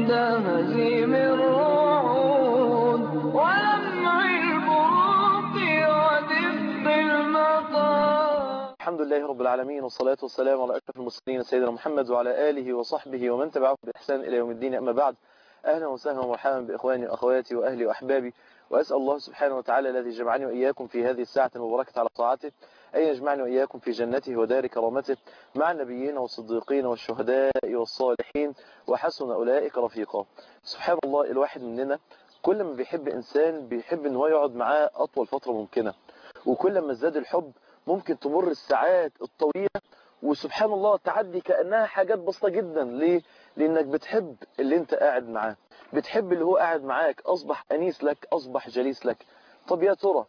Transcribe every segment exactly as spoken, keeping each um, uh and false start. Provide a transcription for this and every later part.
عند هزيم الرعود ولمع البروق ودفء المطار. الحمد لله رب العالمين، والصلاة والسلام على أشرف المرسلين سيدنا محمد وعلى آله وصحبه ومن تبعهم بإحسان إلى يوم الدين. أما بعد، أهلا وسهلا ومرحبا بإخواني وأخواتي وأهلي وأحبابي، وأسأل الله سبحانه وتعالى الذي جمعني وإياكم في هذه الساعة المباركة على طاعته أن يجمعني وإياكم في جنته ودار كرامته مع النبيين والصديقين والشهداء والصالحين وحسن أولئك رفيقا. سبحان الله، الواحد مننا كل ما بيحب إنسان بيحب إن هو يقعد معاه أطول فترة ممكنة، وكل ما ازداد الحب ممكن تمر الساعات الطويلة وسبحان الله تعدي كأنها حاجات بسيطة جدا. ليه؟ لأنك بتحب اللي انت قاعد معاه، بتحب اللي هو قاعد معاك، أصبح أنيس لك، أصبح جليس لك. طب يا ترى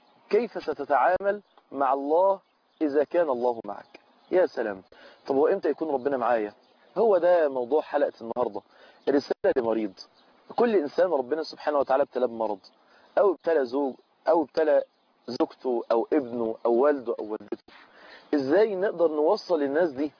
كيف ستتعامل مع الله إذا كان الله معك؟ يا سلام. طب هو إمتى يكون ربنا معايا؟ هو ده موضوع حلقة النهاردة، رسالة لمريض. كل إنسان ربنا سبحانه وتعالى ابتلى بمرض، أو ابتلى زوج، أو ابتلى زوجته أو ابنه أو والده أو والدته. إزاي نقدر نوصل للناس دي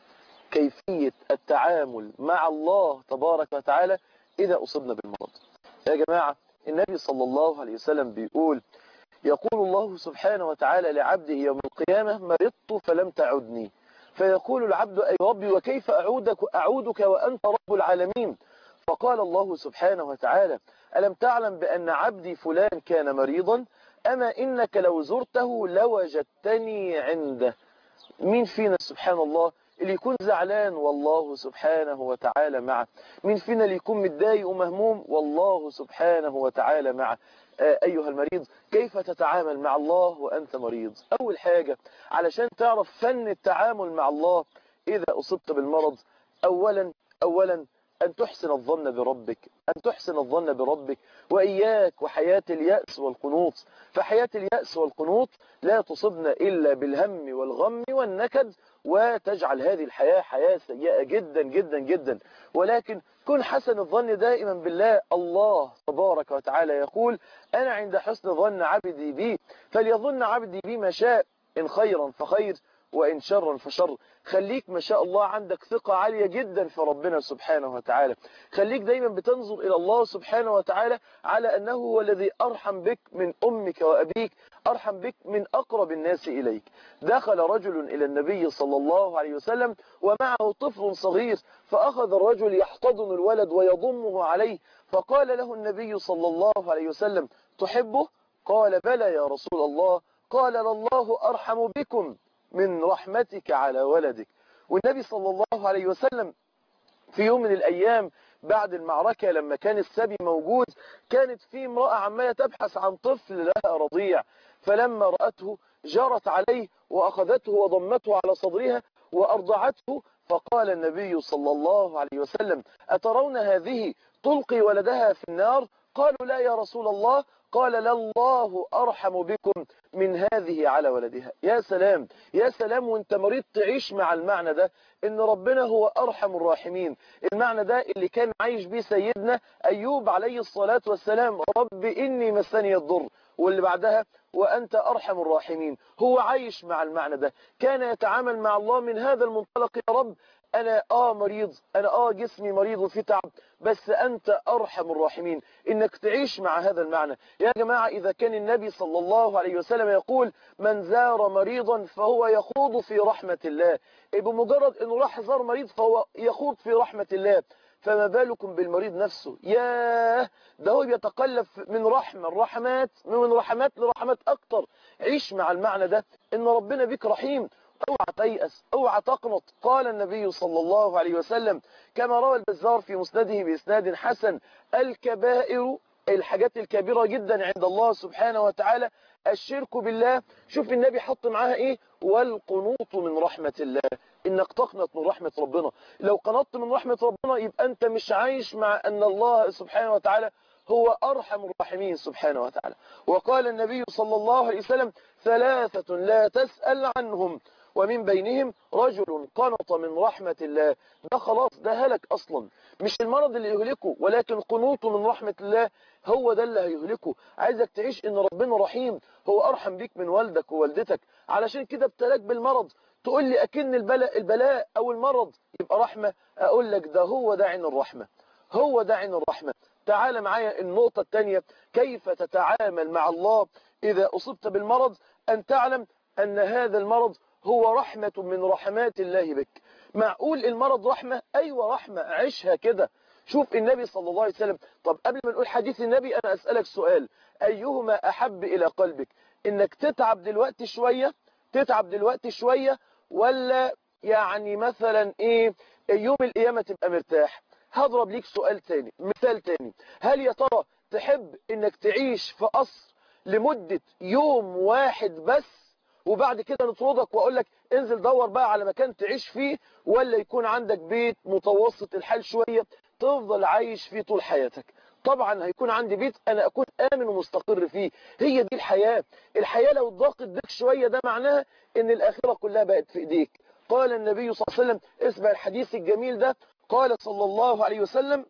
كيفية التعامل مع الله تبارك وتعالى إذا أصبنا بالمرض؟ يا جماعة، النبي صلى الله عليه وسلم بيقول: يقول الله سبحانه وتعالى لعبده يوم القيامة: مرضت فلم تعدني. فيقول العبد: أي ربي، وكيف أعودك, أعودك وأنت رب العالمين؟ فقال الله سبحانه وتعالى: ألم تعلم بأن عبدي فلان كان مريضا؟ أما إنك لو زرته لوجدتني عنده. مين فينا سبحان الله اللي يكون زعلان والله سبحانه وتعالى معه؟ مين فينا اللي يكون متضايق ومهموم والله سبحانه وتعالى معه؟ آه أيها المريض، كيف تتعامل مع الله وأنت مريض؟ أول حاجة علشان تعرف فن التعامل مع الله إذا أصبت بالمرض، أولا أولا أن تحسن الظن بربك، أن تحسن الظن بربك، وإياك وحياة اليأس والقنوط. فحياة اليأس والقنوط لا تصبنا إلا بالهم والغم والنكد، وتجعل هذه الحياة حياة سيئة جدا جدا جدا. ولكن كن حسن الظن دائما بالله. الله تبارك وتعالى يقول: أنا عند حسن ظن عبدي بي فليظن عبدي بي ما شاء، إن خيرا فخير وإن شرا فشر. خليك ما شاء الله عندك ثقة عالية جدا في ربنا سبحانه وتعالى. خليك دايما بتنظر إلى الله سبحانه وتعالى على أنه هو الذي أرحم بك من أمك وأبيك، أرحم بك من أقرب الناس إليك. دخل رجل إلى النبي صلى الله عليه وسلم ومعه طفل صغير، فأخذ الرجل يحتضن الولد ويضمه عليه، فقال له النبي صلى الله عليه وسلم: تحبه؟ قال: بلى يا رسول الله. قال: لله أرحم بكم من رحمتك على ولدك. والنبي صلى الله عليه وسلم في يوم من الأيام بعد المعركة لما كان السبي موجود، كانت في امرأة عمالة تبحث عن طفل لها رضيع، فلما رأته جرت عليه وأخذته وضمته على صدرها وأرضعته. فقال النبي صلى الله عليه وسلم: أترون هذه تلقي ولدها في النار؟ قالوا: لا يا رسول الله. قال: لله أرحم بكم من هذه على ولدها. يا سلام يا سلام، وانت مريض تعيش مع المعنى ده، ان ربنا هو أرحم الراحمين. المعنى ده اللي كان عايش به سيدنا أيوب عليه الصلاة والسلام: رب إني مسني الضر، واللي بعدها: وأنت أرحم الراحمين. هو عايش مع المعنى ده، كان يتعامل مع الله من هذا المنطلق: يا رب أنا آه مريض، أنا آه جسمي مريض وفي تعب، بس أنت أرحم الراحمين. إنك تعيش مع هذا المعنى. يا جماعة، إذا كان النبي صلى الله عليه وسلم يقول: من زار مريضا فهو يخوض في رحمة الله، بمجرد أنه راح زار مريض فهو يخوض في رحمة الله، فما بالكم بالمريض نفسه؟ ياه، ده هو بيتقلب من رحمة الرحمات، من رحمات لرحمات أكتر. عيش مع المعنى ده، إن ربنا بك رحيم. اوعى تيأس، اوعى تقنط. قال النبي صلى الله عليه وسلم كما روى البزار في مسنده بإسناد حسن: الكبائر، الحاجات الكبيرة جدا عند الله سبحانه وتعالى، الشرك بالله. شوف النبي حط معاها ايه: والقنوط من رحمة الله. انك تقنط من رحمة ربنا. لو قنطت من رحمة ربنا يبقى انت مش عايش مع ان الله سبحانه وتعالى هو أرحم الراحمين سبحانه وتعالى. وقال النبي صلى الله عليه وسلم: ثلاثة لا تسأل عنهم ومن بينهم رجل قنط من رحمة الله. ده خلاص، ده هلك أصلا. مش المرض اللي يهلكه، ولكن قنوطه من رحمة الله هو ده اللي هيهلكه. عايزك تعيش ان ربنا رحيم، هو أرحم بيك من والدك ووالدتك. علشان كده ابتلاك بالمرض. تقول لي أكن البلاء, البلاء أو المرض يبقى رحمة؟ أقول لك ده هو ده عين الرحمة. هو ده عين الرحمة. تعال معايا النقطة الثانية، كيف تتعامل مع الله إذا أصبت بالمرض؟ أن تعلم أن هذا المرض هو رحمة من رحمات الله بك. معقول المرض رحمة؟ أيوة رحمة، عيشها كده. شوف النبي صلى الله عليه وسلم. طب قبل ما نقول حديث النبي أنا أسألك سؤال، أيهما أحب إلى قلبك؟ إنك تتعب دلوقتي شوية تتعب دلوقتي شوية ولا يعني مثلا إيه يوم القيامة تبقى مرتاح؟ هضرب ليك سؤال تاني، مثال تاني. هل يا ترى تحب إنك تعيش في قصر لمدة يوم واحد بس وبعد كده نطردك واقول لك انزل دور بقى على مكان تعيش فيه، ولا يكون عندك بيت متوسط الحال شوية تفضل عايش فيه طول حياتك؟ طبعا هيكون عندي بيت انا اكون امن ومستقر فيه. هي دي الحياة. الحياة لو ضاقت بك شوية ده معناها ان الاخرة كلها بقت في ايديك. قال النبي صلى الله عليه وسلم، اسمع الحديث الجميل ده، قال صلى الله عليه وسلم: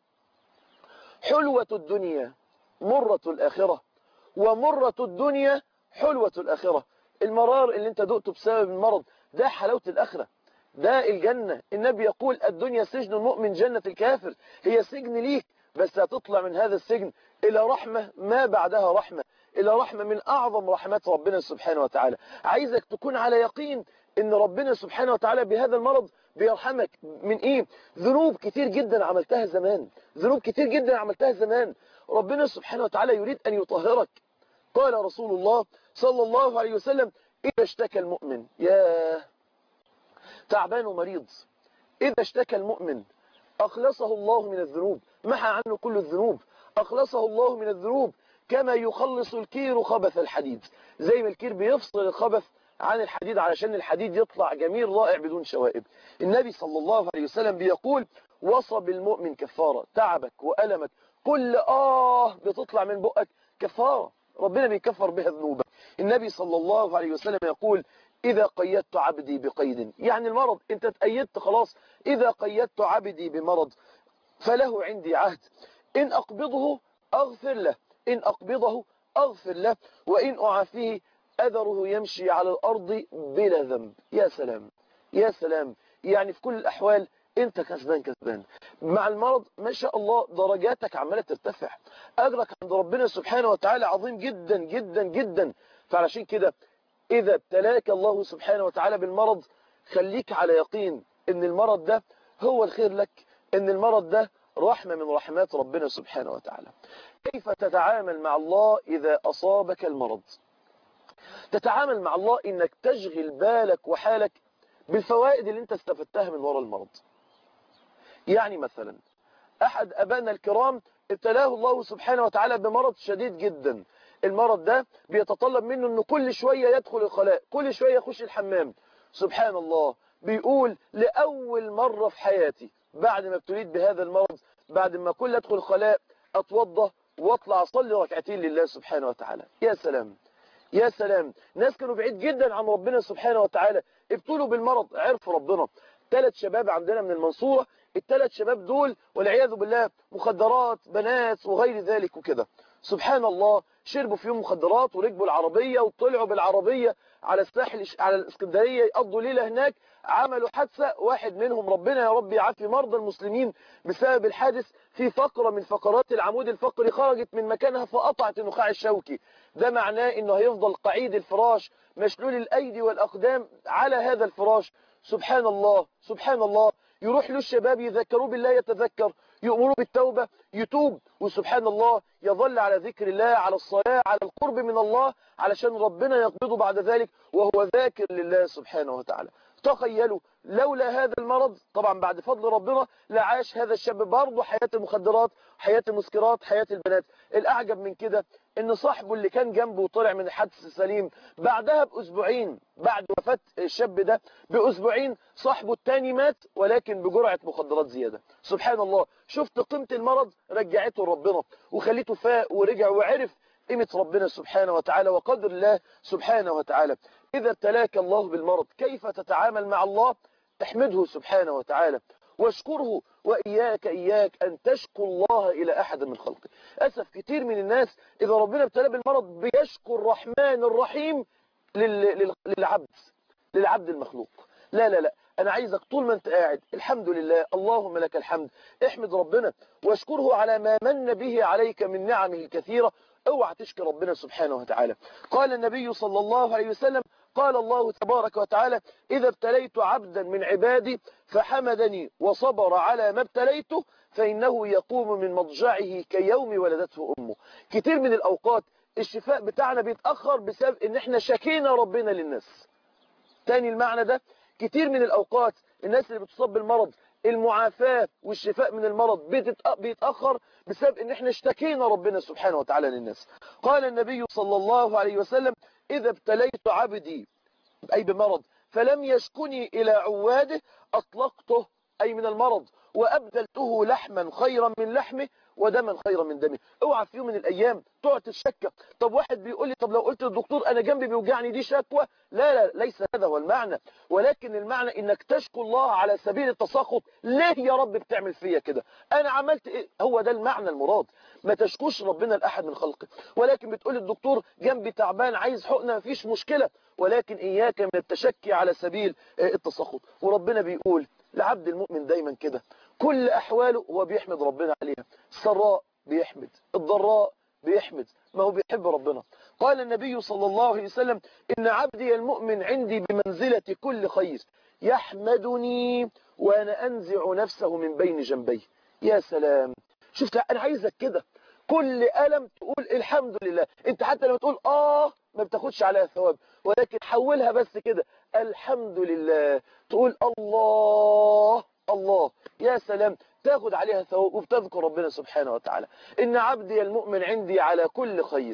حلوة الدنيا مرة الآخرة، ومرة الدنيا حلوة الآخرة. المرار اللي انت دقته بسبب المرض ده حلاوة الآخرة، ده الجنة. النبي يقول: الدنيا سجن المؤمن جنة الكافر. هي سجن ليك، بس هتطلع من هذا السجن إلى رحمة ما بعدها رحمة، إلى رحمة من أعظم رحمات ربنا سبحانه وتعالى. عايزك تكون على يقين إن ربنا سبحانه وتعالى بهذا المرض بيرحمك من إيه؟ ذنوب كتير جدا عملتها زمان، ذنوب كتير جدا عملتها زمان. ربنا سبحانه وتعالى يريد أن يطهرك. قال رسول الله صلى الله عليه وسلم: إذا اشتكى المؤمن، يا تعبان ومريض، إذا اشتكى المؤمن أخلصه الله من الذنوب، محى عنه كل الذنوب، أخلصه الله من الذنوب كما يخلص الكير خبث الحديد. زي ما الكير بيفصل الخبث عن الحديد علشان الحديد يطلع جميل رائع بدون شوائب. النبي صلى الله عليه وسلم بيقول: وصب المؤمن كفارة. تعبك وألمك كل آه بتطلع من بقك كفارة، ربنا بيكفر بها ذنوبك. النبي صلى الله عليه وسلم يقول: إذا قيدت عبدي بقيد، يعني المرض أنت تقيدت خلاص، إذا قيدت عبدي بمرض فله عندي عهد، إن أقبضه أغفر له، إن أقبضه أغفر له، وإن أعافيه أذره يمشي على الأرض بلا ذنب. يا سلام يا سلام، يعني في كل الأحوال أنت كسبان كسبان. مع المرض ما شاء الله درجاتك عمالة ترتفع، أجرك عند ربنا سبحانه وتعالى عظيم جدا جدا جدا. فعلشان كده إذا ابتلاك الله سبحانه وتعالى بالمرض خليك على يقين إن المرض ده هو الخير لك، إن المرض ده رحمة من رحمات ربنا سبحانه وتعالى. كيف تتعامل مع الله إذا أصابك المرض؟ تتعامل مع الله إنك تشغل بالك وحالك بالفوائد اللي انت استفدتها من وراء المرض. يعني مثلا أحد أبائنا الكرام ابتلاه الله سبحانه وتعالى بمرض شديد جدا. المرض ده بيتطلب منه أنه كل شوية يدخل الخلاء، كل شوية يخش الحمام. سبحان الله، بيقول: لأول مرة في حياتي بعد ما ابتليت بهذا المرض، بعد ما كل أدخل الخلاء أتوضى واطلع أصلي ركعتين لله سبحانه وتعالى. يا سلام يا سلام، ناس كانوا بعيد جدا عن ربنا سبحانه وتعالى ابتلوا بالمرض عرفوا ربنا. ثلاث شباب عندنا من المنصورة، الثلاث شباب دول والعياذ بالله مخدرات بنات وغير ذلك وكده. سبحان الله، شربوا في يوم مخدرات وركبوا العربية وطلعوا بالعربية على الساحل على الاسكندرية يقضوا ليلة هناك، عملوا حادثة. واحد منهم ربنا يا رب يعافي مرضى المسلمين بسبب الحادث، في فقرة من فقرات العمود الفقري خرجت من مكانها فقطعت النخاع الشوكي. ده معناه انه هيفضل قعيد الفراش مشلول الايدي والاقدام على هذا الفراش. سبحان الله سبحان الله، يروح له الشباب يذكروه بالله يتذكر، يؤمروا بالتوبة يتوب، وسبحان الله يظل على ذكر الله، على الصلاة، على القرب من الله، علشان ربنا يقبضه بعد ذلك وهو ذاكر لله سبحانه وتعالى. تخيلوا لولا هذا المرض طبعا بعد فضل ربنا لعاش هذا الشاب برضه حياة المخدرات، حياة المسكرات، حياة البنات. الأعجب من كده ان صاحبه اللي كان جنبه وطلع من الحادث السليم بعدها بأسبوعين، بعد وفاة الشاب ده بأسبوعين صاحبه التاني مات ولكن بجرعة مخدرات زيادة. سبحان الله، شفت قيمة المرض رجعته ربنا وخليته فاق ورجع وعرف قيمة ربنا سبحانه وتعالى وقدر الله سبحانه وتعالى. إذا ابتلاك الله بالمرض كيف تتعامل مع الله؟ احمده سبحانه وتعالى واشكره، وإياك إياك أن تشكو الله إلى أحد من خلقه. أسف كتير من الناس إذا ربنا ابتلاه بالمرض بيشكو الرحمن الرحيم للعبد للعبد المخلوق. لا لا لا، أنا عايزك طول ما أنت قاعد الحمد لله اللهم لك الحمد، احمد ربنا واشكره على ما من به عليك من نعمه الكثيرة. اوعى تشكر ربنا سبحانه وتعالى. قال النبي صلى الله عليه وسلم قال الله تبارك وتعالى إذا ابتليت عبدا من عبادي فحمدني وصبر على ما ابتليته فإنه يقوم من مضجعه كيوم ولدته أمه. كتير من الأوقات الشفاء بتاعنا بيتأخر بسبب ان احنا شكينا ربنا للناس. تاني المعنى ده، كتير من الأوقات الناس اللي بتصاب بالمرض المعافاة والشفاء من المرض بيتأخر بسبب ان احنا اشتكينا ربنا سبحانه وتعالى للناس. قال النبي صلى الله عليه وسلم إذا ابتليت عبدي أي بمرض فلم يشكني إلى عواده أطلقته أي من المرض وأبدلته لحما خيرا من لحمه ودما خيرا من دمه. اوعى في يوم من الأيام تقعد تشكى. طب واحد بيقول لي طب لو قلت للدكتور أنا جنبي بيوجعني دي شكوى؟ لا لا ليس هذا هو المعنى، ولكن المعنى إنك تشكو الله على سبيل التسخط. ليه يا رب بتعمل فيا كده؟ أنا عملت إيه؟ هو ده المعنى المراد. ما تشكوش ربنا لأحد من خلقه، ولكن بتقول للدكتور جنبي تعبان عايز حقنة مفيش مشكلة، ولكن إياك من التشكي على سبيل التسخط. وربنا بيقول لعبد المؤمن دايما كده كل أحواله هو بيحمد ربنا عليها، السراء بيحمد، الضراء بيحمد، ما هو بيحب ربنا. قال النبي صلى الله عليه وسلم إن عبدي المؤمن عندي بمنزلة كل خير يحمدني وأنا أنزع نفسه من بين جنبيه. يا سلام، شفت أنا عايزك كده كل ألم تقول الحمد لله. انت حتى لما تقول آه ما بتاخدش عليها ثواب، ولكن حولها بس كده الحمد لله، تقول الله الله، يا سلام، تاخد عليها ثواب وبتذكر ربنا سبحانه وتعالى. إن عبدي المؤمن عندي على كل خير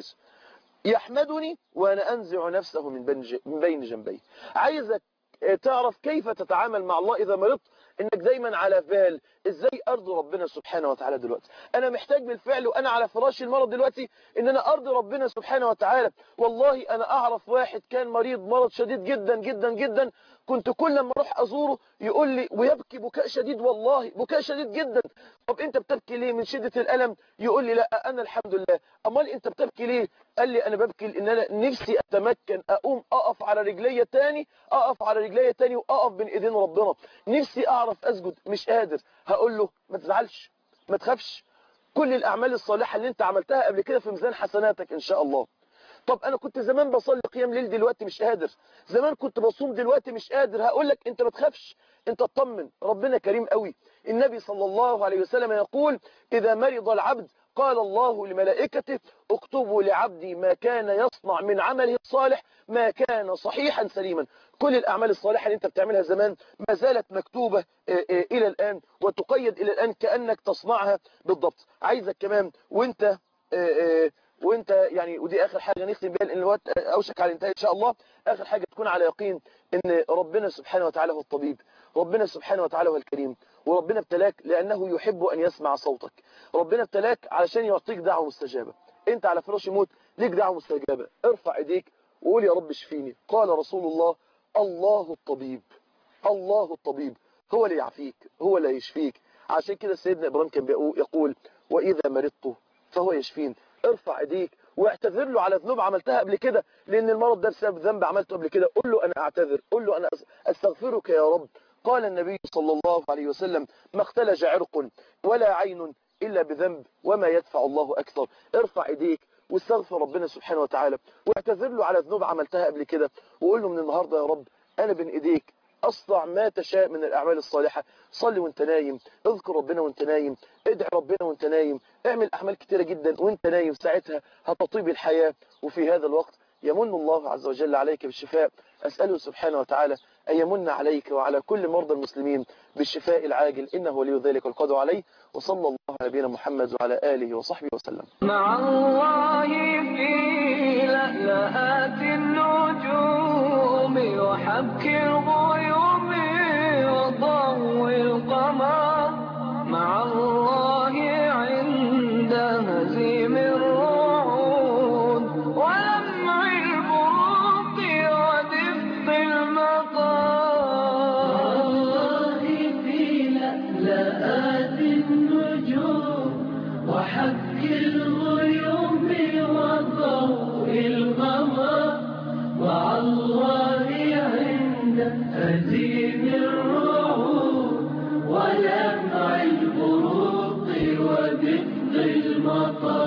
يحمدني وأنا أنزع نفسه من بين جنبيه. عايزك تعرف كيف تتعامل مع الله إذا مرضت، انك دايما على بال ازاي ارضي ربنا سبحانه وتعالى. دلوقتي انا محتاج بالفعل وانا على فراش المرض دلوقتي ان انا ارضي ربنا سبحانه وتعالى. والله انا اعرف واحد كان مريض مرض شديد جدا جدا جدا، كنت كل ما اروح ازوره يقول لي ويبكي بكاء شديد، والله بكاء شديد جدا. طب انت بتبكي ليه؟ من شدة الالم؟ يقول لي لا انا الحمد لله. امال انت بتبكي ليه؟ قال لي انا ببكي لان انا نفسي اتمكن اقوم اقف على رجلي تاني، اقف على رجلي تاني واقف بين ايدين ربنا، نفسي اعرف اسجد مش قادر. هقول له ما تزعلش ما تخافش، كل الاعمال الصالحة اللي انت عملتها قبل كده في ميزان حسناتك ان شاء الله. طب انا كنت زمان بصلي قيام ليل دلوقتي مش قادر، زمان كنت بصوم دلوقتي مش قادر. هقول لك انت ما تخافش، انت اطمن، ربنا كريم قوي. النبي صلى الله عليه وسلم يقول اذا مرض العبد قال الله لملائكته اكتبوا لعبدي ما كان يصنع من عمله الصالح ما كان صحيحا سليما. كل الأعمال الصالحة اللي انت بتعملها زمان ما زالت مكتوبة إلى الآن وتقيد إلى الآن كأنك تصنعها بالضبط. عايزك كمان وانت وانت يعني، ودي آخر حاجة نختم بها لأن الوقت أوشك على الانتهاء إن شاء الله، آخر حاجة تكون على يقين إن ربنا سبحانه وتعالى هو الطبيب، ربنا سبحانه وتعالى هو الكريم، وربنا ابتلاك لأنه يحب أن يسمع صوتك، ربنا ابتلاك علشان يعطيك دعوة مستجابة. انت على فراش الموت ليك دعوة مستجابة، ارفع ايديك وقول يا رب اشفيني. قال رسول الله الله الطبيب، الله الطبيب هو اللي يعافيك هو اللي يشفيك. عشان كده سيدنا إبراهيم كان يقول وإذا مرضت فهو يشفين. ارفع ايديك واعتذر له على ذنوب عملتها قبل كده، لأن المرض ده بسبب ذنب عملته قبل كده. قل له أنا أعتذر، قل له أنا أستغفرك يا رب. قال النبي صلى الله عليه وسلم ما اختلج عرق ولا عين إلا بذنب وما يدفع الله أكثر. ارفع ايديك واستغفر ربنا سبحانه وتعالى واعتذر له على ذنوب عملتها قبل كده، وقول له من النهاردة يا رب أنا بين ايديك أصنع ما تشاء من الأعمال الصالحة. صلي وانت نايم، اذكر ربنا وانت نايم، ادعي ربنا وانت نايم، اعمل أعمال كتيرة جدا وانت نايم، ساعتها هتطيب الحياة. وفي هذا الوقت يمن الله عز وجل عليك بالشفاء. أسأله سبحانه وتعالى أن يمن عليك وعلى كل مرضى المسلمين بالشفاء العاجل، إنه ولي ذلك والقادر عليه. وصلى الله على نبينا محمد وعلى آله وصحبه وسلم. مع الله في لألآت النجوم وحبك الغيوم وضوء القمر، مع الله عند هزيم الرعود ولمع البروق ودفء المطر. مع الله في لألآت النجوم وحبك الغيوم وضوء القمر، مع الله عند هزيم الرعود المطر